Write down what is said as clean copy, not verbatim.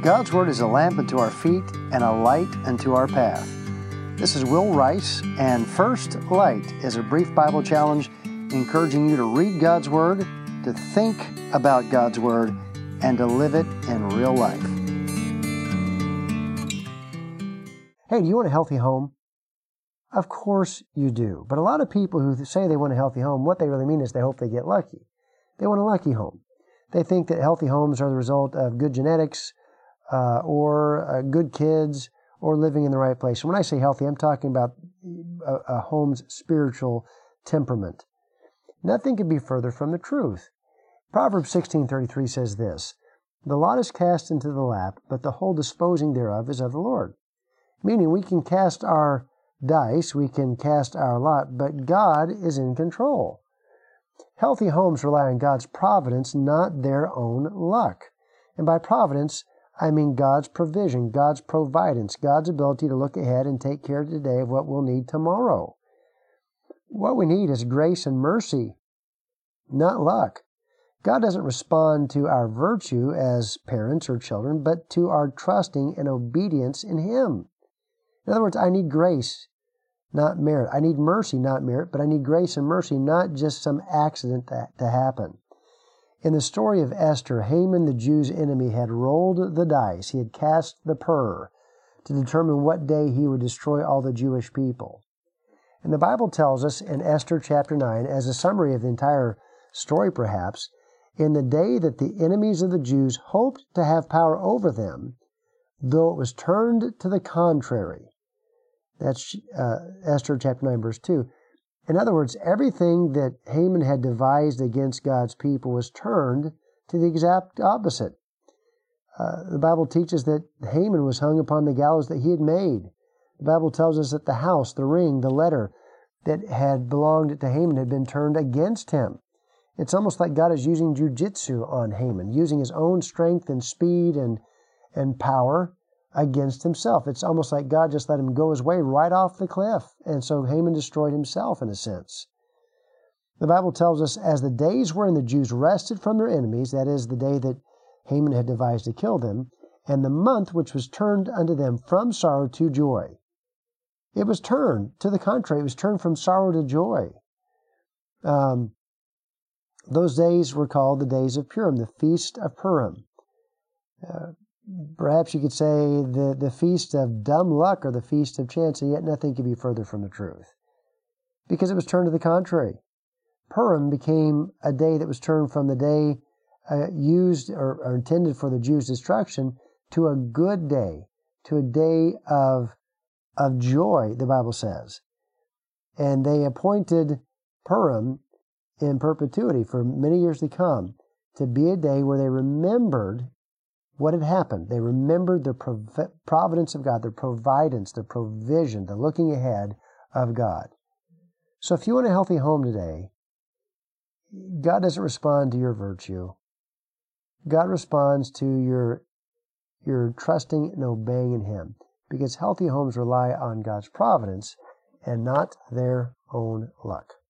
God's Word is a lamp unto our feet and a light unto our path. This is Will Rice, and First Light is a brief Bible challenge encouraging you to read God's Word, to think about God's Word, and to live it in real life. Hey, do you want a healthy home? Of course you do. But a lot of people who say they want a healthy home, what they really mean is they hope they get lucky. They want a lucky home. They think that healthy homes are the result of good genetics, or good kids, or living in the right place. And when I say healthy, I'm talking about a home's spiritual temperament. Nothing could be further from the truth. Proverbs 16:33 says this, "The lot is cast into the lap, but the whole disposing thereof is of the Lord." Meaning we can cast our dice, we can cast our lot, but God is in control. Healthy homes rely on God's providence, not their own luck. And by providence, I mean God's provision, God's providence, God's ability to look ahead and take care today of what we'll need tomorrow. What we need is grace and mercy, not luck. God doesn't respond to our virtue as parents or children, but to our trusting and obedience in Him. In other words, I need grace, not merit. I need mercy, not merit, but I need grace and mercy, not just some accident to happen. In the story of Esther, Haman, the Jews' enemy, had rolled the dice. He had cast the purr to determine what day he would destroy all the Jewish people. And the Bible tells us in Esther chapter 9, as a summary of the entire story perhaps, in the day that the enemies of the Jews hoped to have power over them, though it was turned to the contrary. That's Esther chapter 9, verse 2. In other words, everything that Haman had devised against God's people was turned to the exact opposite. The Bible teaches that Haman was hung upon the gallows that he had made. The Bible tells us that the house, the ring, the letter that had belonged to Haman had been turned against him. It's almost like God is using jujitsu on Haman, using his own strength and speed and power against himself. It's almost like God just let him go his way right off the cliff. And so Haman destroyed himself in a sense. The Bible tells us, as the days wherein the Jews rested from their enemies, that is, the day that Haman had devised to kill them, and the month which was turned unto them from sorrow to joy. It was turned to the contrary. It was turned from sorrow to joy. Those days were called the days of Purim, the Feast of Purim. Perhaps you could say the feast of dumb luck or the feast of chance, and yet nothing could be further from the truth. Because it was turned to the contrary. Purim became a day that was turned from the day used or intended for the Jews' destruction to a good day, to a day of joy, the Bible says. And they appointed Purim in perpetuity for many years to come to be a day where they remembered what had happened. They remembered the providence of God, the providence, the provision, the looking ahead of God. So if you want a healthy home today, God doesn't respond to your virtue. God responds to your trusting and obeying in Him, because healthy homes rely on God's providence and not their own luck.